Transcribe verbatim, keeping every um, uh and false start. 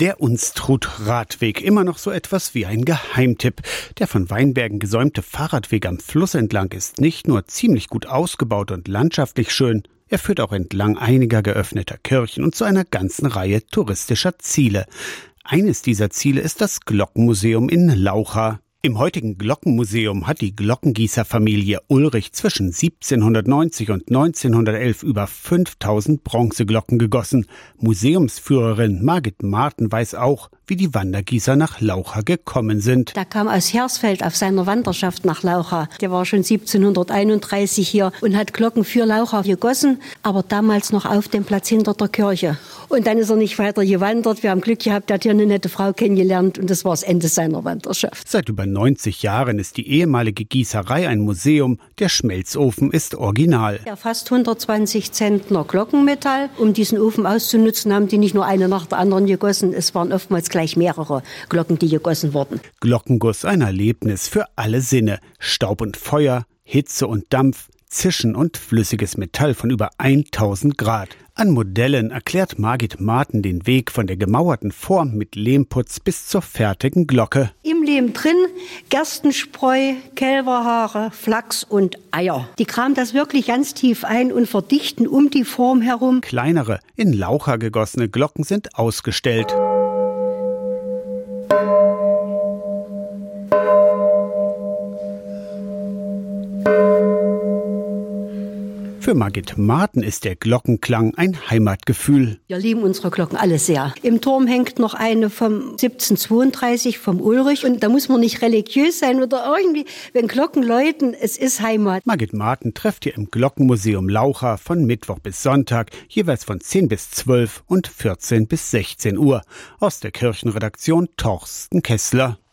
Der Unstrut-Radweg, immer noch so etwas wie ein Geheimtipp. Der von Weinbergen gesäumte Fahrradweg am Fluss entlang ist nicht nur ziemlich gut ausgebaut und landschaftlich schön, er führt auch entlang einiger geöffneter Kirchen und zu einer ganzen Reihe touristischer Ziele. Eines dieser Ziele ist das Glockenmuseum in Laucha. Im heutigen Glockenmuseum hat die Glockengießerfamilie Ulrich zwischen siebzehnhundertneunzig und neunzehnhundertelf über fünftausend Bronzeglocken gegossen. Museumsführerin Margit Marten weiß auch, wie die Wandergießer nach Laucha gekommen sind. Der kam aus Hersfeld auf seiner Wanderschaft nach Laucha. Der war schon siebzehnhunderteinunddreißig hier und hat Glocken für Laucha gegossen, aber damals noch auf dem Platz hinter der Kirche. Und dann ist er nicht weiter gewandert. Wir haben Glück gehabt, er hat hier eine nette Frau kennengelernt und das war das Ende seiner Wanderschaft. Seit über neunzig Jahren ist die ehemalige Gießerei ein Museum. Der Schmelzofen ist original. Ja, fast hundertzwanzig Zentner Glockenmetall. Um diesen Ofen auszunutzen, haben die nicht nur eine nach der anderen gegossen. Es waren oftmals gleich mehrere Glocken, die gegossen wurden. Glockenguss, ein Erlebnis für alle Sinne. Staub und Feuer, Hitze und Dampf, Zischen und flüssiges Metall von über tausend Grad. An Modellen erklärt Margit Marten den Weg von der gemauerten Form mit Lehmputz bis zur fertigen Glocke. Im Lehm drin Gerstenspreu, Kälberhaare, Flachs und Eier. Die kramen das wirklich ganz tief ein und verdichten um die Form herum. Kleinere, in Laucha gegossene Glocken sind ausgestellt. Für Margit Marten ist der Glockenklang ein Heimatgefühl. Wir lieben unsere Glocken alle sehr. Im Turm hängt noch eine vom siebzehnhundertzweiunddreißig vom Ulrich. Und da muss man nicht religiös sein oder irgendwie, wenn Glocken läuten, es ist Heimat. Margit Marten trefft ihr im Glockenmuseum Laucha von Mittwoch bis Sonntag, jeweils von zehn bis zwölf und vierzehn bis sechzehn Uhr. Aus der Kirchenredaktion Torsten Kessler.